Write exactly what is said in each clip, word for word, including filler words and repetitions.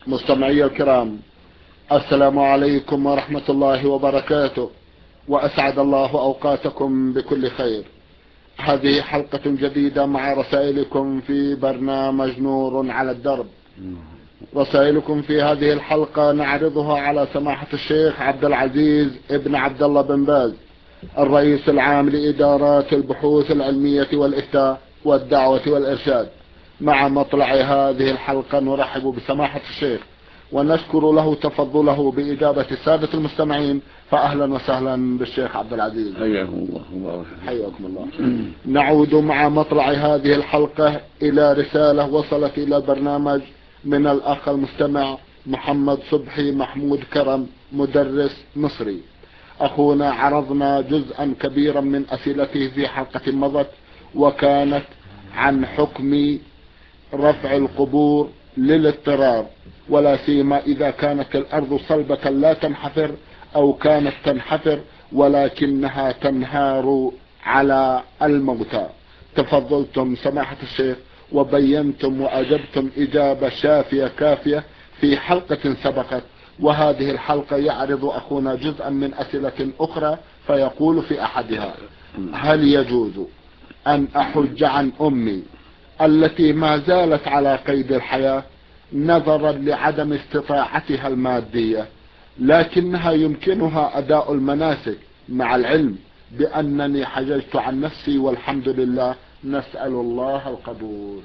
مستمعي الكرام، السلام عليكم ورحمة الله وبركاته، وأسعد الله أوقاتكم بكل خير. هذه حلقة جديدة مع رسائلكم في برنامج نور على الدرب. رسائلكم في هذه الحلقة نعرضها على سماحة الشيخ عبد العزيز ابن عبد الله بن باز، الرئيس العام لإدارات البحوث العلمية والإفتاء والدعوة والإرشاد. مع مطلع هذه الحلقة نرحب بسماحة الشيخ ونشكر له تفضله بإجابة السادة المستمعين، فأهلا وسهلا بالشيخ عبد العزيز. حياكم الله وبارك فيكم. حياكم الله. نعود مع مطلع هذه الحلقة إلى رسالة وصلت إلى البرنامج من الأخ المستمع محمد صبحي محمود كرم، مدرس مصري. أخونا عرضنا جزءا كبيرا من أسئلته في حلقة مضت، وكانت عن حكم رفع القبور للاضطرار، ولا سيما إذا كانت الأرض صلبة لا تنحفر، أو كانت تنحفر ولكنها تنهار على الموتى. تفضلتم سماحة الشيخ وبينتم وأجبتم إجابة شافية كافية في حلقة سبقت، وهذه الحلقة يعرض أخونا جزءا من أسئلة أخرى، فيقول في أحدها: هل يجوز أن أحج عن أمي التي ما زالت على قيد الحياة نظرا لعدم استطاعتها المادية، لكنها يمكنها أداء المناسك، مع العلم بأنني حججت عن نفسي والحمد لله، نسأل الله القبول؟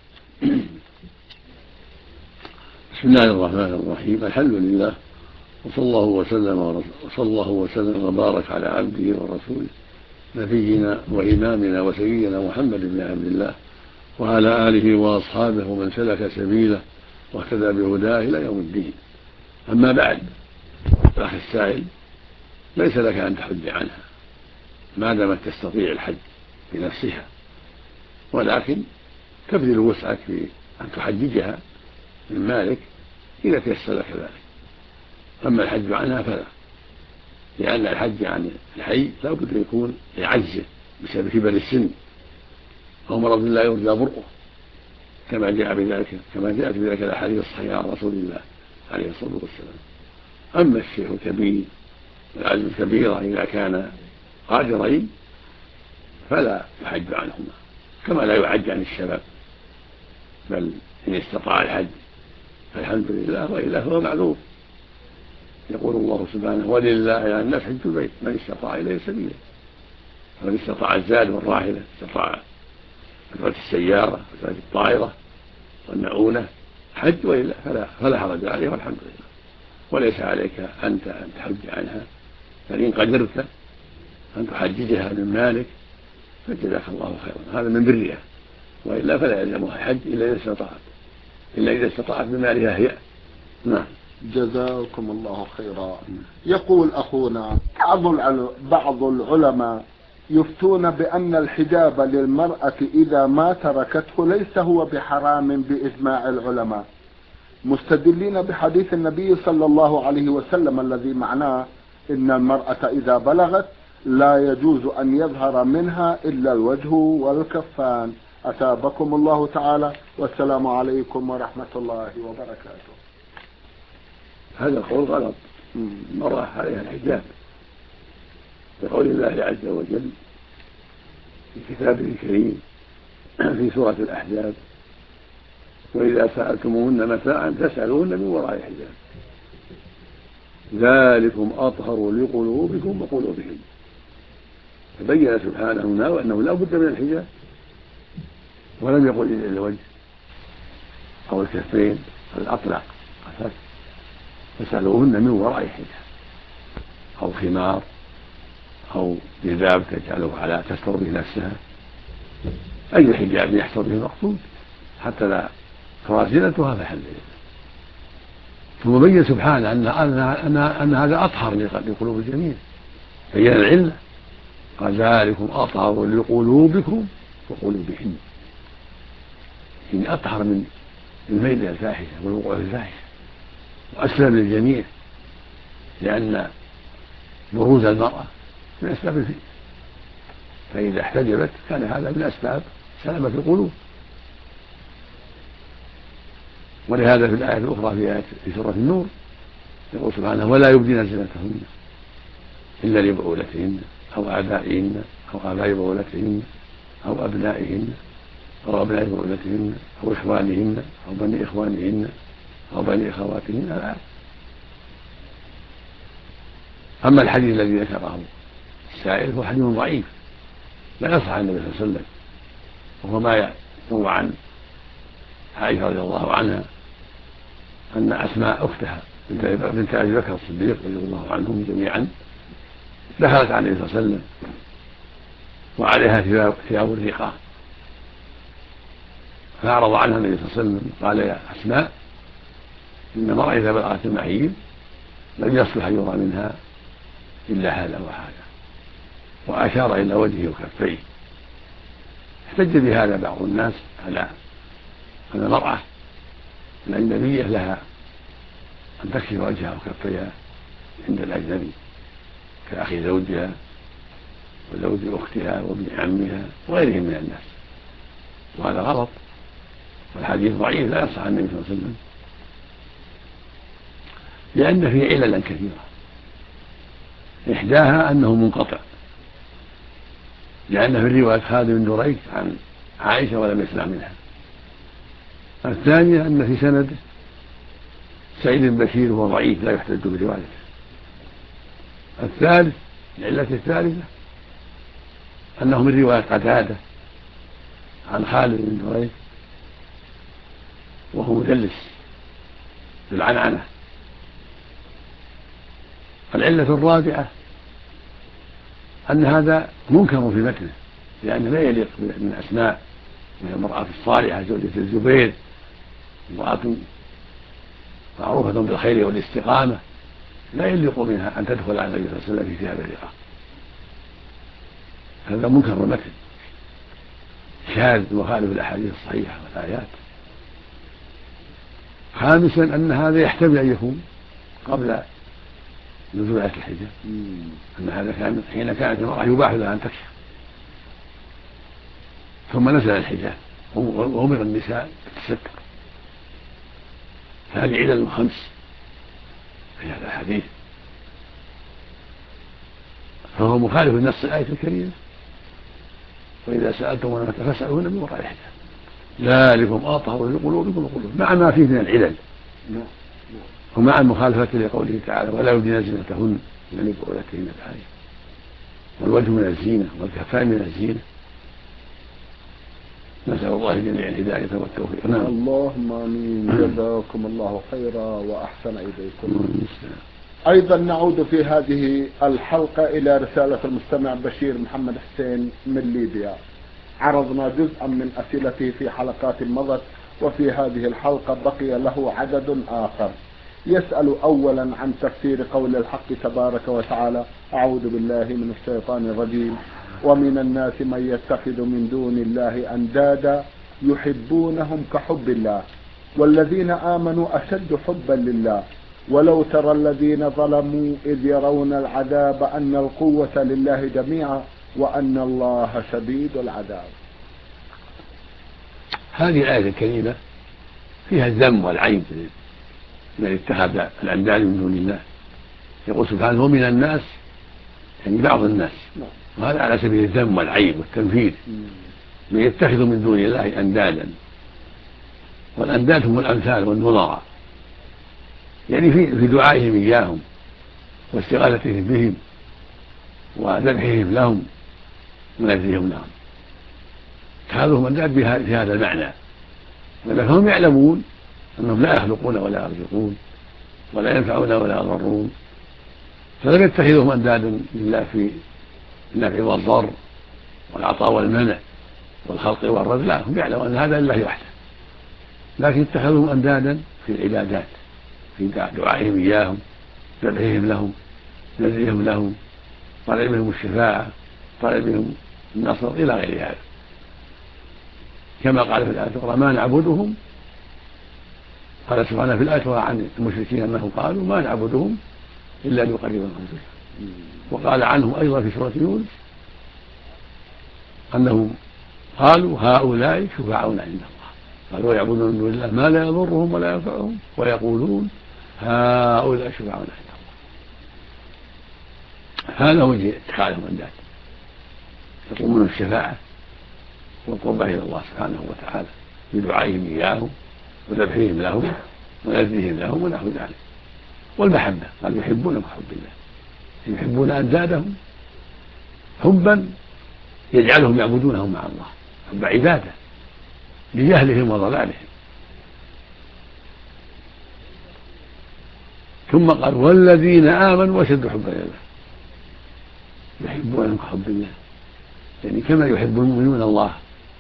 بسم الله الرحمن الرحيم. الحمد لله، وصلى الله وسلم وصلى الله وسلم وبارك على عبده ورسوله نبينا وإمامنا وسيدنا محمد بن عبد الله وعلى آله وأصحابه ومن سلك سبيله واهتدى بهداه إلى يوم الدين. أما بعد، أخي السائل، ليس لك أن تحج عنها ما دامت تستطيع الحج بنفسها، ولكن تبذل وسعك في أن تحججها من مالك إذا تيسر لك ذلك. أما الحج عنها فلا، لأن الحج عن الحي لا بد أن يكون لعجزه بسبب كبر السن أو مرض لا يرجى برؤه، كما جاء بذلك كما جاءت بذلك الأحاديث الصحيحة عن رسول الله عليه الصلاة والسلام. أما الشيخ الكبير والعجز الكبيرة إذا كان قادرين فلا يحج عنهما، كما لا يحج عن الشباب، بل إن استطاع الحج فالحمد لله، وإلا فهو معذور. يقول الله سبحانه: ولله على الناس حج البيت من استطاع إليه سبيلا. فمن استطاع الزاد والراحلة، استطاع فترة السيارة فترة الطائرة والمعونة حج، وإلا فلا, فلا حرج عليه والحمد لله. وليس عليك أنت أن تحج عنها، فإن قدرت أن تحججها من مالك فجزاك الله خيرا، هذا من برها، وإلا فلا يلزمها حج إلا إذا استطاعت إلا إذا استطاعت بمالها هي. نعم. جزاكم الله خيرا. يقول أخونا: بعض العلماء يفتون بأن الحجاب للمرأة إذا ما تركته ليس هو بحرام بإجماع العلماء، مستدلين بحديث النبي صلى الله عليه وسلم الذي معناه إن المرأة إذا بلغت لا يجوز أن يظهر منها إلا الوجه والكفان. أثابكم الله تعالى، والسلام عليكم ورحمة الله وبركاته. هذا القول غلط. المرأة عليها الحجاب بقول الله عز وجل في كتابه الكريم في سورة الأحزاب: وإذا سألتموهن متاعا فاسألوهن من وراء حجاب ذلكم أطهر لقلوبكم وقلوبهم. فبين سبحانه هنا أنه لا بد من الحجاب، ولم يقل إلا الوجه أو الكفين، الأطلق أفت. فاسألوهن من وراء حجاب، أو خمار أو جذاب تجعله على تستر به نفسها، أي حجاب يحصل به المقصود حتى لا ترى زينتها فالحمد لله. ثم بين سبحانه أن, أن, أن, أن هذا أطهر لقلوب الجميع، بين العلة قال: ذلكم أطهر لقلوبكم وقلوبهم، إن أطهر من الميل إلى الفاحشة والوقوع في الفاحشة، وأسلم للجميع، لأن بروز المرأة من أسباب الفتنة، فإذا احتجبت كان هذا من أسباب سلامة القلوب. ولهذا في الآية الأخرى في آية في سورة النور يقول سبحانه ولا يبدين زينتهن إلا لبعولتهن أو آبائهن أو آباء بعولتهن أو أبنائهن أو أبناء بعولتهن أو إخوانهن أو بني إخوانهن أو بني أخواتهن الآية. أما الحديث الذي ذكره السائل هو حديث ضعيف لا يصح عن النبي صلى الله عليه وسلم، وهو ما يروى عن عائشة رضي الله عنها أن أسماء أختها بنت أبي بكر الصديق رضي الله عنهم جميعا دخلت على النبي صلى الله عليه وسلم وعليها ثياب الرقاء، فأعرض عنها النبي صلى الله عليه وسلم قال يا أسماء إن المرأة إذا بلغت المحيض لم يصلح أن يرى منها إلا هذا وهذا، وأشار إلى وجهه وكفيه. احتج بهذا بعض الناس على أن المرأة الأجنبية لها أن تكشف وجهها وكفيها عند الأجنبي كأخي زوجها وزوج أختها وابن عمها وغيرهم من الناس، وهذا غلط، والحديث ضعيف لا يصح عن النبي صلى الله عليه وسلم، لأن فيه عللا كثيرة، إحداها أنه منقطع لأن في الرواية خالد بن دريك عن عائشة ولم يسمع منها. الثانية أن في سنده سعيد بن بشير هو ضعيف لا يحتج بروايته. الثالث العلة الثالثة أنه من رواية قتادة عن خالد بن دريك وهو مدلس بالعنعنة. العلة الرابعة أن هذا منكر في متنه، لأنه لا يليق من أسماء من المرأة الصالحة زوجة الزبير امرأة معروفة بالخير والاستقامة لا يليق منها أن تدخل على النبي صلى الله عليه وسلم في ثياب الرقاء، هذا منكر المتن شاذ مخالف الأحاديث الصحيحة والآيات. خامسا أن هذا يحتمل أن يكون قبل نزول آية الحجاب، أن هذا كان حين كانت المرأة يباح لها أن تكشف ثم نزل الحجاب وأمر النساء بالتستر. هذه علل خمس في هذا الحديث، فهو مخالف لنص الآية الكريمة وإذا سألتم فاسألوهن من وراء الحجاب ذلكم أطهر لقلوبكم وقلوبكم، مع ما فيه من العلل ومع المخالفة لقوله تعالى ولا يبدين زينتهن إلا لبعولتهن الآية. والوجه من الزينة والكفان من الزينة. نسأل الله جميع الهداية والتوفيق. نعم. اللهم آمين. جزاكم الله خيرا وأحسن إليكم. أيضا نعود في هذه الحلقة إلى رسالة المستمع بشير محمد حسين من ليبيا. عرضنا جزءا من أسئلته في حلقات مضت، وفي هذه الحلقة بقي له عدد آخر. يسأل أولا عن تفسير قول الحق تبارك وتعالى أعوذ بالله من الشيطان الرجيم ومن الناس من يتخذ من دون الله أندادا يحبونهم كحب الله والذين آمنوا أشد حبا لله ولو ترى الذين ظلموا إذ يرون العذاب أن القوة لله جميعا وأن الله شديد العذاب. هذه الآية الكريمة فيها الذم والعيب من اتخذ الأنداد من دون الله. يقول سبحانه ومن الناس يعني بعض الناس، وهذا على سبيل الذم والعيب والتنفيذ، من يتخذ من دون الله أندادا، والأنداد هم الأمثال والنظراء، يعني في في دعائهم إياهم واستغاثتهم بهم وذبحهم لهم ونذرهم لهم، اتخاذهم أنداد في هذا المعنى، فهم يعلمون أنهم لا يخلقون ولا يرزقون ولا ينفعون ولا يضرون، فلم يتخذهم أندادا لله في النفع والضر والعطاء والمنع والخلق والرزق، لا، هم يعلمون أن هذا لله وحده، لكن اتخذهم أندادا في العبادات، في دعائهم إياهم، ذبحهم لهم، نذرهم لهم، طلبهم الشفاعة، طلبهم النصر إلى غير هذا، كما قال في الآية الأخرى ما نعبدهم. قال سبحانه في الآية الأخرى عن المشركين أنهم قالوا ما نعبدهم إلا ليقربونا إليه، وقال عنهم أيضا في سورة يونس أنهم قالوا هؤلاء شفعاؤنا عند الله، قال ويعبدون من دون الله ما لا يضرهم ولا ينفعهم ويقولون هؤلاء شفعاؤنا عند الله. هذا وجه اتخاذهم انداد، يطلبون الشفاعه والقربة الى الله سبحانه وتعالى بدعائهم اياهم وذبحهم لهم ونذرهم لهم ونحو ذلك. والمحبه قال يحبون كحب الله، يحبون اندادهم حبا يجعلهم يعبدونهم مع الله حب عباده لجهلهم وضلالهم. ثم قال والذين آمنوا أشد حبا لله، يحبونهم كحب الله، يعني كما يحب المؤمنون الله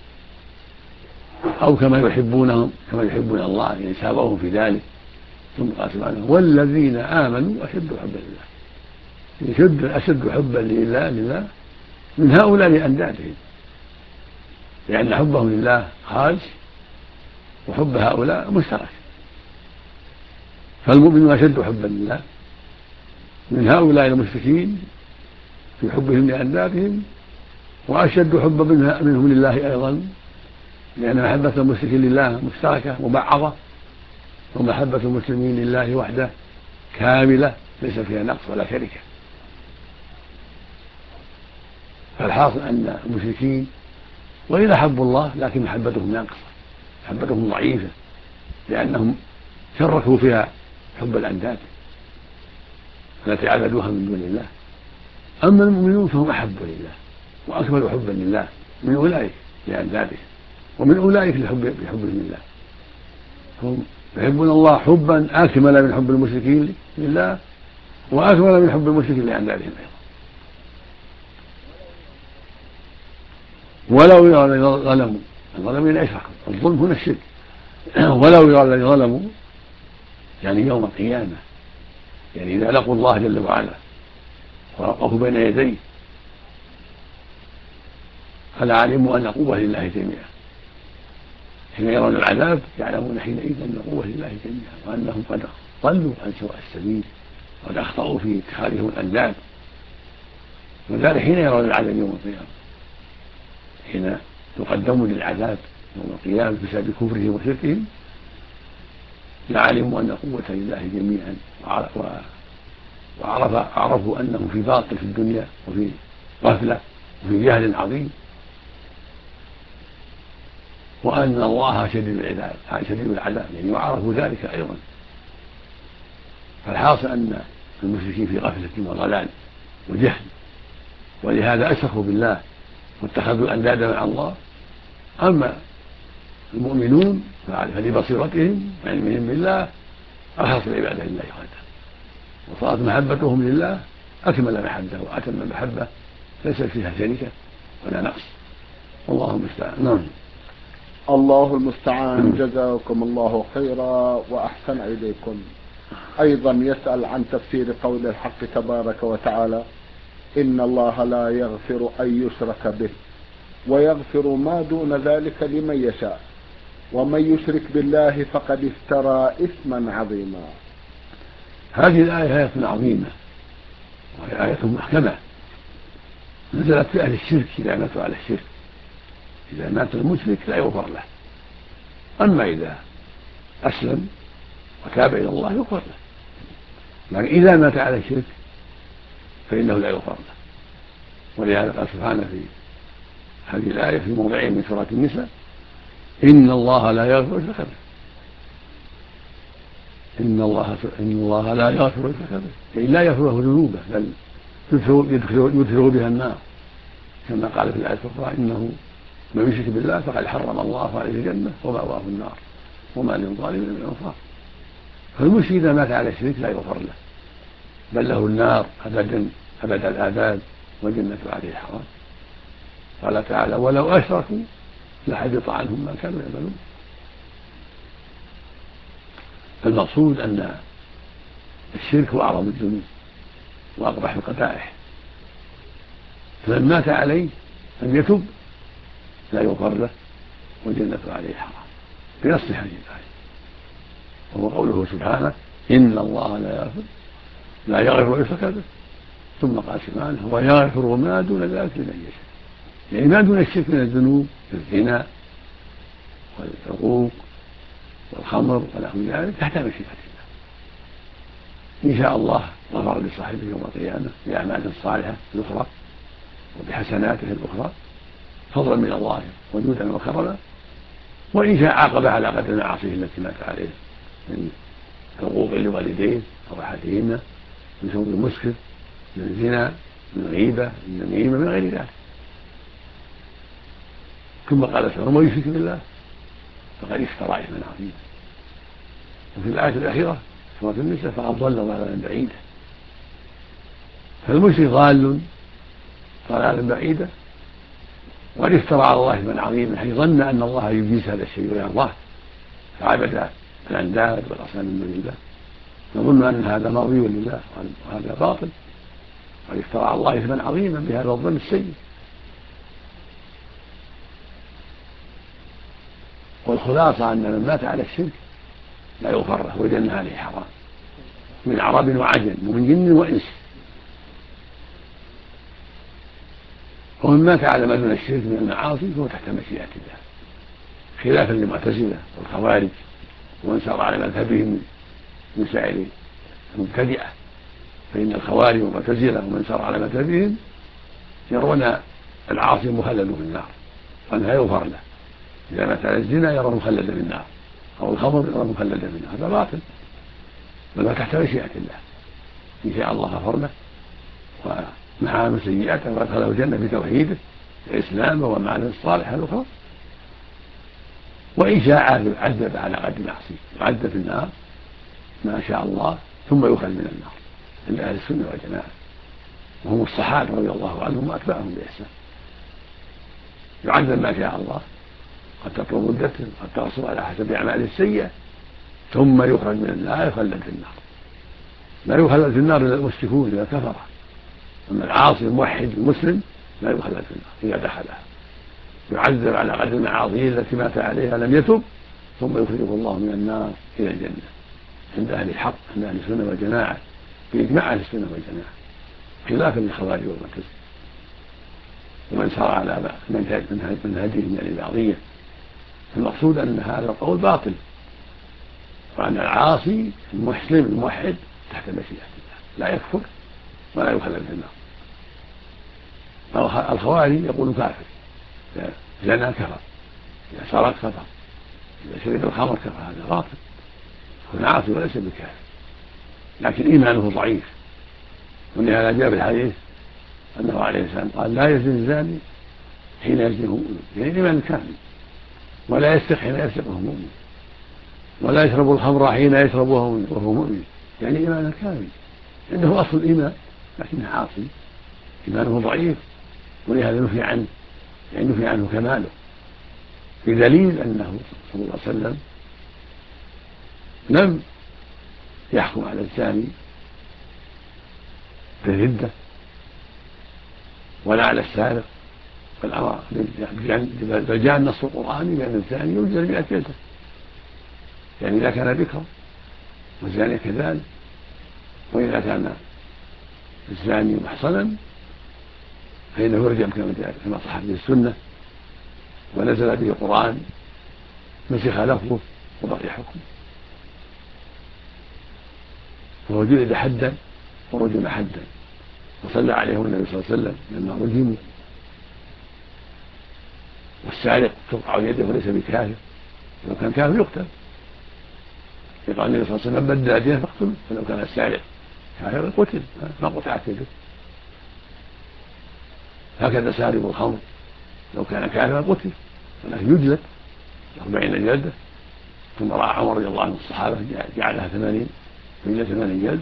أو كما يحبونهم كما يحبون الله، يعني سابقهم في ذلك. ثم قال سبحانه والذين آمنوا أشد حبا لله، يشد أشد حبا لله لله من هؤلاء أندادهم، لأن حبهم لله خالص وحب هؤلاء مشترك. فالمؤمنون أشد حبا لله من هؤلاء المشركين في حبهم لأندادهم، وأشد حبا منهم لله أيضا، لأن محبة المشركين لله مشتركة مبعضة، ومحبة المسلمين لله وحده كاملة ليس فيها نقص ولا شركة. فالحاصل أن المشركين وإذا حبوا الله لكن محبتهم ناقصة، محبتهم ضعيفة، لأنهم شركوا فيها حب الأنداد التي عبدوها من دون الله. أما المؤمنون فهم أحب لله وأكمل حبا لله من أولئك لأندادهم، ومن أولئك لحبهم لله. هم يحبون الله حبا أكمل من حب المشركين لله وأكمل من حب المشركين لأندادهم أيضا. ولو يرى الذين ظلموا، الظلم يعني أشركوا، الظلم هنا الشرك، ولو يرى الذين ظلموا يعني يوم القيامة، يعني إذا لقوا الله جل وعلا ووقفوا بين يديه فلعلموا أن قوة لله جميعا. حين يرون العذاب يعلمون حينئذ أن قوة لله جميعا، وأنهم قد ضلوا عن سواء السبيل وقد أخطأوا في اتخاذهم الأنداد. وذلك حين يرون العذاب يوم القيامة، حين يقدمون للعذاب يوم القيامة بسبب كفرهم وشركهم لعلموا أن قوة لله جميعا، وعرفوا أنهم في باطل في الدنيا وفي غفلة وفي جهل عظيم، وأن الله شديد العذاب شديد العذاب يعني وعرفوا ذلك أيضا. فالحاصل أن المشركين في غفلة وضلال وجهل، ولهذا أشركوا بالله واتخذوا الأنداد مع الله. أما المؤمنون فلبصيرتهم وعلمهم بالله أخلصوا العبادة لله وحده، وصارت محبتهم لله أكمل محبة وأتم محبة ليس فيها شركة ولا نقص. والله المستعان. نعم. الله المستعان. جزاكم الله خيرا وأحسن إليكم. أيضا يسأل عن تفسير قول الحق تبارك وتعالى إن الله لا يغفر أن يشرك به ويغفر ما دون ذلك لمن يشاء ومن يشرك بالله فقد افترى إثما عظيما. هذه الآية آية عظيمة وهي آية محكمة نزلت في أهل الشرك إذا ماتوا على الشرك. إذا مات المشرك لا يغفر له، أما إذا أسلم وتاب إلى الله يغفر له، لكن إذا مات على الشرك فإنه لا يغفر له. ولهذا قال سبحانه في هذه الآية في موضعين من سورة النساء إن الله لا يغفر الشرك به، إن الله إن الله لا يغفر الشرك به، يعني لا يغفر له ذنوبه بل يدخل بها النار، كما قال في الآية الأخرى إنه من يشرك بالله فقد حرم الله عليه الجنة ومأواه النار وما للظالمين من أنصار. فالمشرك إذا مات على الشرك لا يغفر له بل له النار أبدا أبد الآباد والجنة عليه حرام. قال تعالى ولو أشركوا لحبط عنهم ما كانوا يعملون. المقصود أن الشرك هو أعظم الذنوب وأقبح القبائح، فمن مات عليه لم يتب لا يغفر له والجنة عليه حرام بنص هذه الآية. وهو قوله سبحانه إن الله لا يغفر لا يغفر يشرك به، ثم قال سبحانه ويغفر ما دون ذلك لمن يشاء، يعني ما دون الشرك من الذنوب كالزنا والعقوق والخمر ونحو ذلك تحت مشيئة الله. إن شاء الله غفر لصاحبه يوم القيامة بأعماله الصالحة الأخرى وبحسناته الأخرى فضلا من الله وجودا وكرما، وإن شاء عاقب على قدر معاصيه التي مات عليه من عقوق لوالديه أو أحدهما، من شرب المسكر، من الزنا، من الغيبة، من النميمة، من غير ذلك. ثم قال تعالى: ومن يشرك بالله فقد افترى إثما عظيما. وفي الآية الأخيرة سورة النساء: فقد ضل ضلالا بعيدا. فالمشرك ضال ضلالا بعيدا وقد افترى على الله إثما عظيما، حيث ظن أن الله يجيز هذا الشيء ويرضاه فعبد الأنداد والأصنام من دون الله، يظن أن هذا مرضي لله وهذا باطل، وقد افترى على الله إثما عظيما بهذا الظن السيء. والخلاصة أن من مات على الشرك لا يغفر له ويجنى عليه حرام، من عرب وعجم ومن جن وإنس. ومن مات على ما دون الشرك من المعاصي فهو تحت مشيئة الله، خلافا للمعتزلة والخوارج ومن سار على مذهبهم من سائر المبتدئة. فإن الخوارج والمعتزلة ومن سار على مذهبهم يرون العاصي مخلد في النار وأنها يغفر له. إذا مات على الزنا يرى مخلدا في النار، أو الخمر يرى مخلدا في النار، هذا باطل، بل هو تحت مشيئة الله. إن شاء الله غفر له ومع سيئاته وأدخله الجنة بتوحيده وإسلامه ومعانيه الصالحة الأخرى، وإن شاء عذب على قدر معصيه وعذب في النار ما شاء الله ثم يخرج من النار عند أهل السنة والجماعة، وهم الصحابة رضي الله عنهم وأتباعهم بإحسان. يعذب ما شاء الله، قد تطول مدته قد تقصر على حسب أعماله السيئة، ثم يخرج من النار يخلد في النار. لا يخلد في النار إلا المشركون إذا كفر، أما العاصي الموحد المسلم لا يخلد في النار إذا دخلها، يعذب على قدر معاصيه التي مات عليها لم يتب، ثم يخرجه الله من النار إلى الجنة عند أهل الحق عند أهل السنة والجماعة بإجماع أهل السنة والجماعة، خلافا للخوارج والمعتزلة ومن سار على منهجهم من الإباضية. المقصود أن هذا القول باطل، وأن العاصي المسلم الموحد تحت مشيئة الله لا يكفر ولا يخلد في النار. الخوارج يقول كافر، إذا زنى كفر، إذا سرق كفر، إذا شرب الخمر كفر، هذا باطل، هو عاصي وليس بكافر لكن إيمانه ضعيف. ولهذا جاء في الحديث أنه عليه السلام قال: لا يزني الزاني حين يزني هو مؤمن، يعني الإيمان كامل، ولا يسرق حين يسرق وهو مؤمن، ولا يشرب الخمر حين يشرب وهو مؤمن، يعني إيمان كامل، عنده أصل الإيمان لكنه عاصي إيمانه ضعيف، ولهذا نفي عنه يعني نفي عنه كماله، بدليل أنه صلى الله عليه وسلم لم يحكم على الزاني بالردة ولا على السارق، بل أمر بل جاء النص القرآني بأن الزاني يجلد مئة جلدة، يعني إذا كان بكرا والزاني كذلك. وإذا كان الزاني محصنا فإنه يرجم كما صح به السنة ونزل به القرآن، نسخ لفظه وبقي حكمه، فهو جلد حدا ورجم حدا، وصلى عليه النبي صلى الله عليه وسلم لما رجموا. والسارق تقطع يده وليس بكافر، لو كان كافر يقتل، يقال النبي صلى الله عليه وسلم: بدل يده فاقتله، فلو كان السارق كافر قتل ما قطعت يده. هكذا سارق الخمر لو كان كافرا قتل ولكن يجلد أربعين جلدة. ثم رأى عمر رضي الله عنه الصحابة جعلها ثمانين من ثمانين جلد.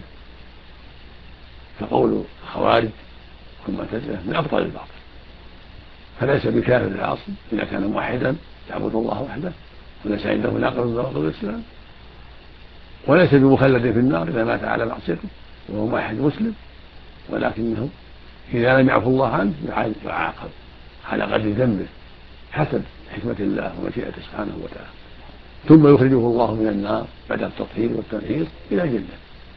فقول الخوارج والمعتزلة من أبطال الباطل، فليس بكافر العاصي إذا كان موحدا يعبد الله وحده وليس عنده ناقض من الإسلام، وليس بمخلد في النار إذا مات على معصيته وهو موحد مسلم، ولكنه إذا لم يعفو الله عنه يعاقب على قدر ذنبه حسب حكمة الله ومشيئته سبحانه وتعالى، ثم يخرجه الله من النار بعد التطهير والتنحير إلى الجنة.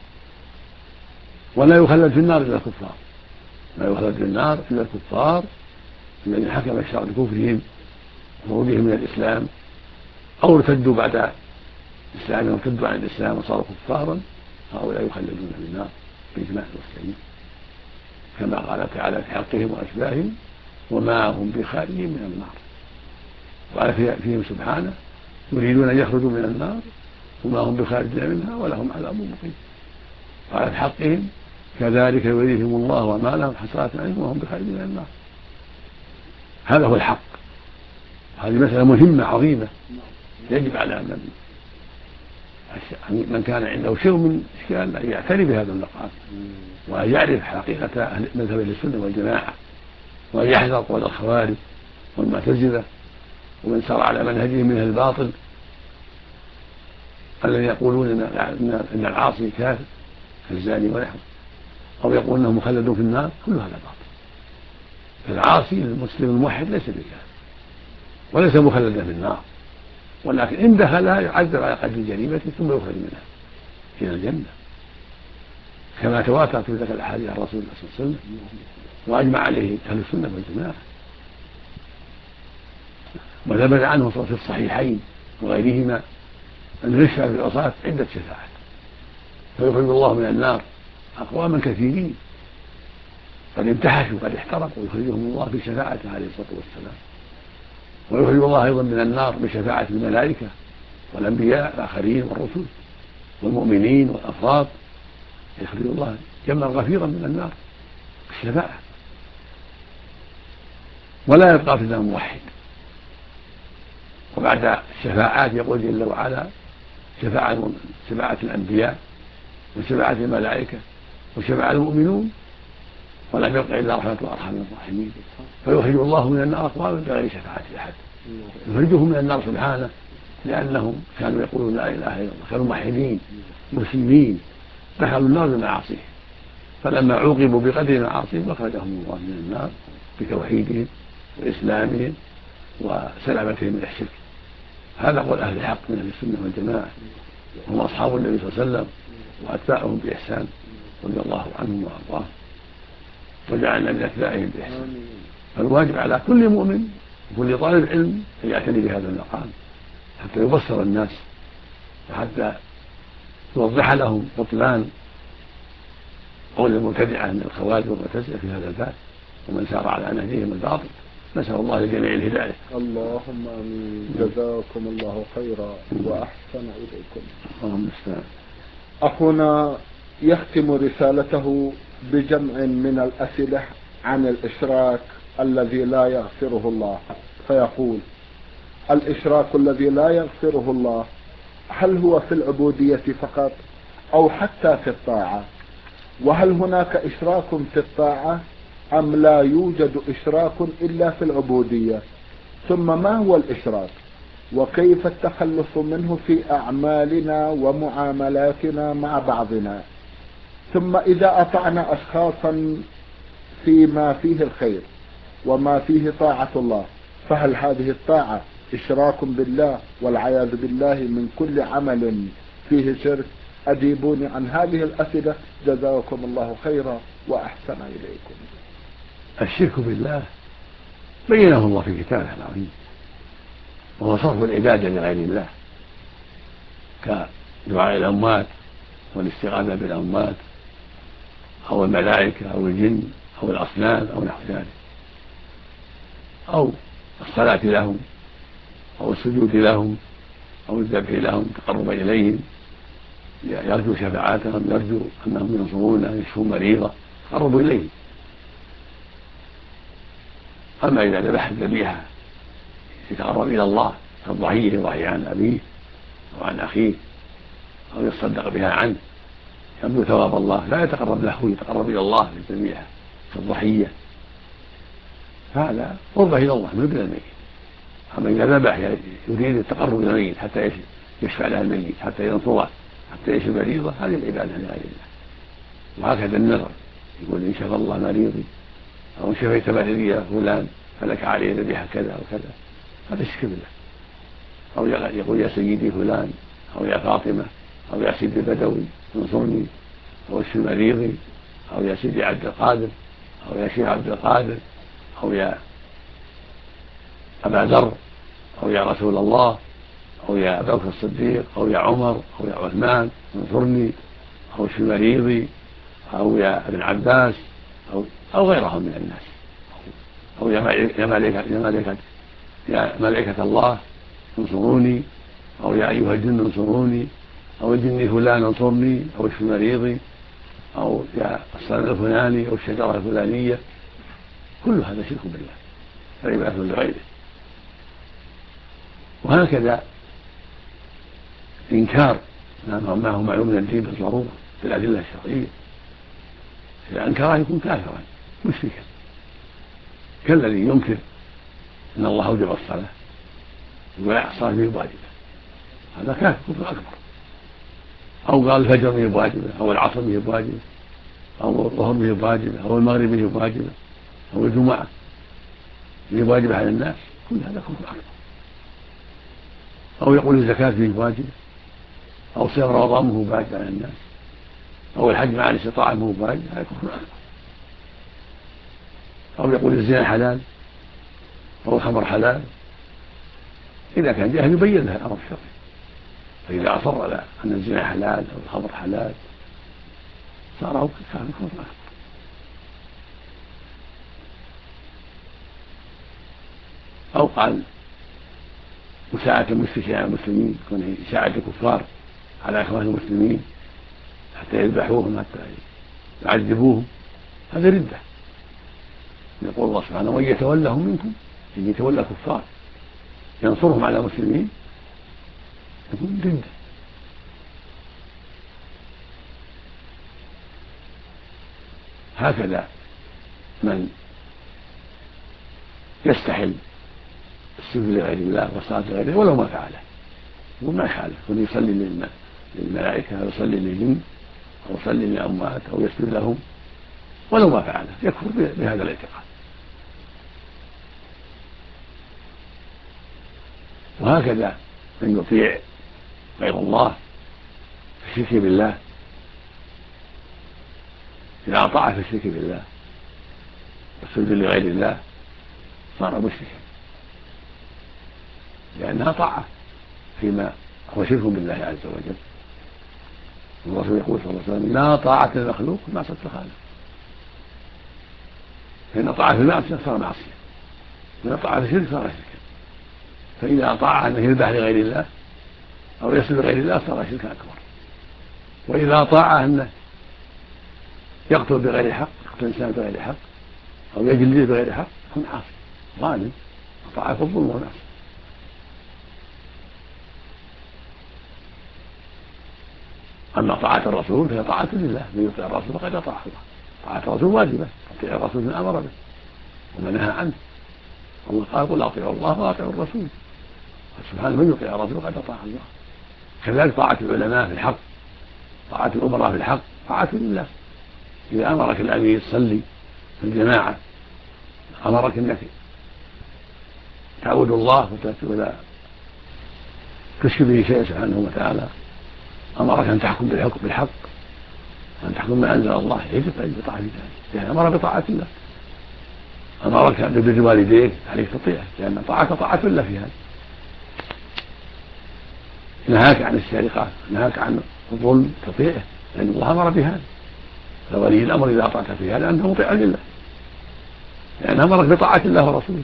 ولا يخلد في النار إلا الكفار، لا يخلد في النار إلا الكفار الذين حكم الشرع بكفرهم وخروجهم من الإسلام أو ارتدوا بعد الإسلام، ارتدوا عن الإسلام وصاروا كفارا، هؤلاء يخلدون في النار بإجماع المسلمين، كما قال تعالى في حقهم وأشباههم وما هم بخارجين من النار. وقال فيهم سبحانه يريدون أن يخرجوا من النار وما هم بخارجين منها ولهم عذاب مقيم. قال في حقهم كذلك يريهم الله وما لهم حسرات عليهم وهم بخارجين من النار. هذا هو الحق. هذه مسألة مهمة عظيمة يجب على من من كان عنده شيء من إشكال أن يعتني بهذا المقام وأن يعرف حقيقة مذهب أهل السنة والجماعة، وأن يحذر قول الخوارج والمعتزلة ومن سار على منهجهم من الباطل الذين يقولون إن العاصي كافر كالزاني ونحوه، أو يقول أنه مخلد في النار، كل هذا باطل. فالعاصي المسلم الموحد ليس بكافر وليس مخلدا في النار، ولكن إن دخلها يعذب على قدر جريمته ثم يخرج منها إلى الجنة، كما تواترت في ذلك الأحاديث عن رسول الله صلى الله عليه وسلم وأجمع عليه أهل السنة والجماعة. وثبت عنه في الصحيحين وغيرهما أن يشفع في العصاة عدة شفاعات فيخرج الله من النار أقواما كثيرين قد امتحشوا قد احترقوا ويخرجهم الله بشفاعته عليه الصلاة والسلام. ويخرج الله أيضا من النار بشفاعة الملائكة والأنبياء الآخرين والرسل والمؤمنين والأفراد، يخرج الله جمعا غفيرا من النار بالشفاعة. ولا يبقى في النار موحد. وبعد الشفاعات يقول جل وعلا شفاعة شفاعة الأنبياء وشفاعة الملائكة وشفاعة المؤمنون ولم يبق إلا رحمة وأرحم الراحمين. فيخرج الله من النار أقواما بغير شفاعة أحد، يخرجهم من النار سبحانه لأنهم كانوا يقولون لا إله إلا الله، كانوا موحدين مسلمين دخلوا النار بمعاصيهم، فلما عوقبوا بقدر معاصيهم أخرجهم الله من النار بتوحيدهم وإسلامهم وسلامتهم من الشرك. هذا قول أهل الحق من أهل السنة والجماعة، هم أصحاب النبي صلى الله عليه وسلم وأتباعهم بإحسان رضي الله عنهم وأرضاهم وجعلنا من أتباعهم بإحسان. فالواجب على كل مؤمن وكل طالب علم أن يعتني بهذا المقام حتى يبصر الناس وحتى يوضح لهم بطلان قول المبتدعة من الخوارج والمعتزلة في هذا الباب ومن سار على نهجهم الباطل. نسأل الله للجميع الهداية. اللهم آمين. جزاكم الله خيرا وأحسن إليكم. اللهم استعان. أخونا يختم رسالته بجمع من الأسئلة عن الإشراك الذي لا يغفره الله، فيقول: الإشراك الذي لا يغفره الله هل هو في العبودية فقط أو حتى في الطاعة؟ وهل هناك إشراك في الطاعة أم لا يوجد إشراك إلا في العبودية؟ ثم ما هو الإشراك وكيف التخلص منه في أعمالنا ومعاملاتنا مع بعضنا؟ ثم إذا أطعنا أشخاصا فيما فيه الخير وما فيه طاعة الله، فهل هذه الطاعة إشراك بالله والعياذ بالله من كل عمل فيه شرك؟ أجيبوني عن هذه الأسئلة جزاكم الله خيرا وأحسن إليكم. الشرك بالله بينه الله في كتابه العظيم، وهو صرف العبادة لغير الله كدعاء الأموات والاستغاثة بالأموات أو الملائكة أو الجن أو الأصنام أو نحو ذلك، أو الصلاة لهم أو السجود لهم أو الذبح لهم تقرب إليهم، يرجو شفاعتهم، يرجو أنهم ينصرونه يشفون مريضة تقرب إليهم. أما إذا ذبح الذبيحة يتقرب إلى الله كالضحية يضحي عن أبيه أو عن أخيه أو يصدق بها عنه يرجو ثواب الله، لا يتقرب له، يتقرب إلى الله بالذبيحة كالضحية، فهذا قربة إلى الله من ابن الميت. أما إذا ذبح يريد التقرب إلى الميت حتى يشفع له الميت حتى ينصره حتى يشفي مريضه، هذه العبادة لغير الله. وهكذا النذر يقول إن شفى الله مريضي أو إن شفيت مريضي يا فلان فلك عليه ذبيحة كذا وكذا، هذا شرك بالله. أو يقول يا سيدي فلان أو يا فاطمة أو يا سيدي البدوي انصرني أو اشفي مريضي أو يا سيدي عبد القادر أو يا شيخ عبد القادر أو يا أبا ذر أو يا رسول الله أو يا أبا بكر الصديق أو يا عمر أو يا عثمان انصرني، أو اشف مريضي، أو يا ابن عباس، أو أو غيرهم من الناس، أو يا ملائكة يا ملائكة يا ملائكة الله انصروني، أو يا أيها الجن انصروني، أو الجن فلان انصرني، أو اشف مريضي، أو يا الصنم الفلاني أو الشجرة الفلانية. كل هذا شرك بالله عبادة لغيره. وهكذا إنكار ما هو معلوم من الدين بالضرورة بالأدلة الشرعية، إذا أنكره يكون كافرا مشركا، كالذي ينكر أن الله أوجب الصلاة ولا الصلاة به واجبة، هذا كافر كفر أكبر. أو قال الفجر به واجبة، أو العصر به واجبة، أو الظهر به واجبة، أو المغرب به واجبة، أو الجمعة به واجبة على الناس، كل هذا كفر أكبر. أو يقول الزكاة به واجبة، أو صيام رمضان به واجب على الناس، أو الحج مع الاستطاعة به واجب، هذا كفر أكبر. أو يقول الزنا حلال أو الخمر حلال، إذا كان جاهل يبين له الأمر الشرعي، فإذا أصر على أن الزنا حلال أو الخمر حلال صار كفر أكبر. أو قال مساعدة المشركين على المسلمين، كونه يساعد الكفار على إخوان المسلمين حتى يذبحوهم حتى يعذبوهم، هذا ردة. يقول الله سبحانه وإن يتولهم منكم، إن يتولى الكفار ينصرهم على المسلمين يكون ردة. هكذا من يستحل السجود لغير الله والصلاة لغيره ولو ما فعله وما يحاله، كن يصلي للملائكة أو يصلي للجن أو يصلي للأموات أو يسجد لهم ولو ما فعله يكفر بهذا الاعتقاد. وهكذا من يطيع غير الله في الشرك بالله، إذا أطاع في الشرك بالله والسجود لغير الله صار مشركا، لأنها طاعة فيما هو شرك بالله عز وجل. الرسول يقول صلى الله عليه وسلم لا طاعة للمخلوق في معصية الخالق، فإن طاعة في المعصية صار معصية، وإن طاعة في الشرك صار شركا. فإذا أطاع أنه يذبح لغير الله أو يسجد لغير الله صار شركا أكبر. وإذا أطاع أنه يقتل بغير حق، يقتل الإنسان بغير حق أو يجلد بغير حق يكون عاصي ظالم، أطاع في الظلم والمعصية. أما طاعة الرسول فهي طاعة لله، من يطيع الرسول فقد أطاع الله. طاعة الرسول واجبة، تطيع الرسول من أمر به ومن نهى عنه. الله قال قل أطيعوا الله وأطيعوا الرسول، سبحانه من يطيع الرسول فقد أطاع الله. كذلك طاعة العلماء في الحق، طاعة الأمراء في الحق طاعة لله. إذا أمرك الأمير تصلي في الجماعة، أمرك أنك تعبد الله ولا تشرك به شيئا سبحانه وتعالى، أمرك أن تحكم بالحكم بالحق، أن تحكم ما أنزل الله، يجب أن يطاع في ذلك لأن أمر بطاعة الله. أمرك ببر والديك عليك تطيعه لأن طاعة طاعة الله في هذا. نهاك عن السرقة، نهاك عن الظلم تطيعه لأن الله أمر بهذا. فولي الأمر إذا أطعت في هذا أنت مطيع لله لأن أمرك بطاعة الله ورسوله.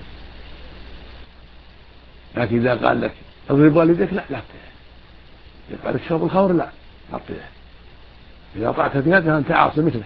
لكن إذا قال لك اضرب والديك لا لا تطيعه، إذا قال لك شرب الخمر لا لا تطيعه. إذا أطعت في هذا أنت عاصي مثله،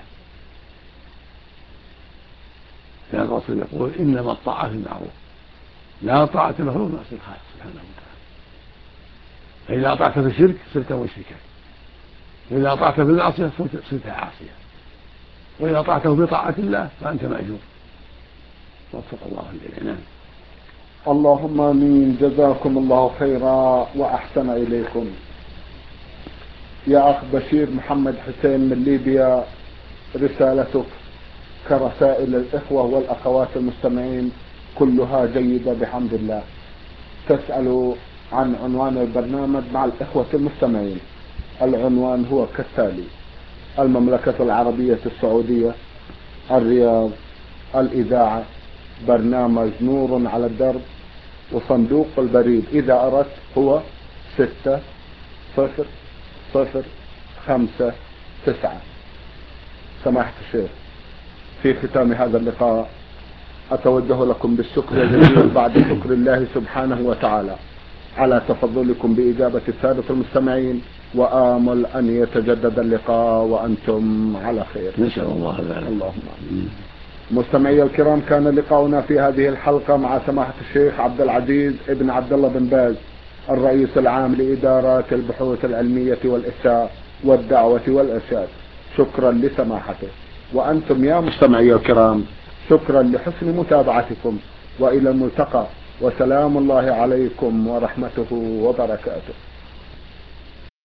لأن الرسول يقول إنما الطاعة في المعروف لا طاعة المخلوق في معصية الخالق سبحانه وتعالى. فإذا أطعت في الشرك صرت مشركا، وإذا أطعت في المعصية صرت عاصيا، وإذا أطعته بطاعة الله فأنت مأجور. وفق الله الجميع. اللهم آمين. جزاكم الله خيرا وأحسن إليكم. يا أخ بشير محمد حسين من ليبيا، رسالتك كرسائل الإخوة والأخوات المستمعين كلها جيدة بحمد الله. تسأل عن عنوان البرنامج مع الإخوة المستمعين. العنوان هو كالتالي: المملكة العربية السعودية، الرياض، الإذاعة، برنامج نور على الدرب، وصندوق البريد إذا أردت هو ستة صفر صفر خمسة تسعة. سماحة الشيخ، في ختام هذا اللقاء أتوجه لكم بالشكر الجزيل بعد شكر الله سبحانه وتعالى على تفضلكم بإجابة السادة المستمعين، وآمل أن يتجدد اللقاء وأنتم على خير. نسأل الله ذلك. اللهم آمين. مستمعي الكرام، كان لقاؤنا في هذه الحلقة مع سماحة الشيخ عبد العزيز ابن عبد الله بن باز، الرئيس العام لإدارات البحوث العلمية والإفتاء والدعوة والإرشاد. شكرا لسماحته. وأنتم يا مستمعي الكرام، شكرا لحسن متابعتكم، وإلى الملتقى، وسلام الله عليكم ورحمته وبركاته.